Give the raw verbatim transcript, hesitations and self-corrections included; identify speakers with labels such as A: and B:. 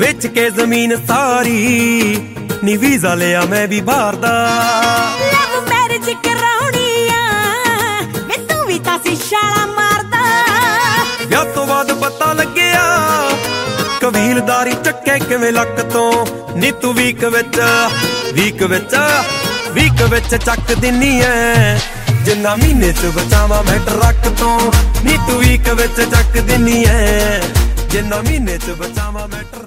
A: ਵੇਚ ਕੇ ਜ਼ਮੀਨ ਸਾਰੀ ਨੀ ਵੀਜ਼ਾ ਲਿਆ ਮੈਂ ਵੀ ਬਾਹਰ ਦਾ।
B: ਲਵ ਮੈਰਿਜ ਕਰਾਉਣੀ ਆ ਵੇ ਤੂੰ ਵੀ ਤਾਂ ਸੀ ਛਾਲਾ ਮਾਰਦਾ।
A: ਵਿਆਹ ਤੋਂ ਬਾਅਦ ਪਤਾ ਲੱਗਿਆ ਕਬੀਲਦਾਰੀ ਚੱਕੇ ਕਿਵੇਂ ਲੱਕ ਤੋਂ ਨੀ ਤੂੰ ਵੀਕ ਵਿੱਚ ਵੀਕ ਵਿੱਚ ਵੀਕ ਵਿੱਚ ਚੱਕ ਦਿੰਨੀ ਐ ਜਿੰਨਾ ਮਹੀਨੇ ਚ ਬਚਾਵਾਂ ਮੈਂ ਟਰੱਕ ਤੋਂ ਨੀ ਤੂੰ ਵੀਕ ਵਿੱਚ ਚੱਕ ਦਿੰਨੀ ਐ ਜਿੰਨਾ ਮਹੀਨੇ ਚ ਬਚਾਵਾਂ ਮੈਂ